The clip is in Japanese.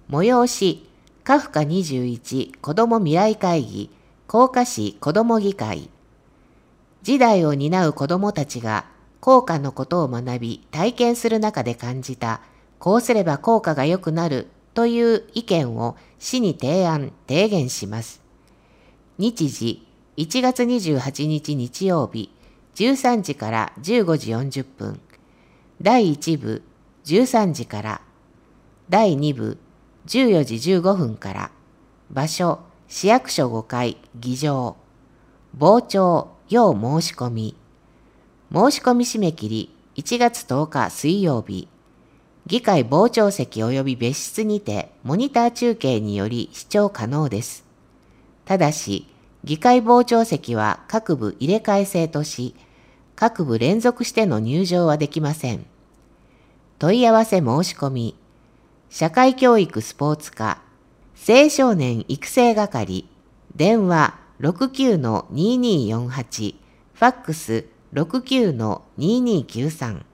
催し、カフカ21子ども未来会議、甲賀市子ども議会。次代を担う子どもたちが校歌のことを学び体験する中で感じた、こうすれば校歌が良くなるという意見を市に提言します。日時、1月28日日曜日、13時から15時40分。第1部、13時から。第2部、14時15分から。場所、市役所5階、議場。傍聴、要申し込み。申し込み締め切り、1月10日水曜日。議会傍聴席及び別室にて、モニター中継により視聴可能です。ただし、議会傍聴席は各部入れ替え制とし、各部連続しての入場はできません。問い合わせ申し込み。社会教育スポーツ課、青少年育成係、電話 69-2248、ファックス 69-2293。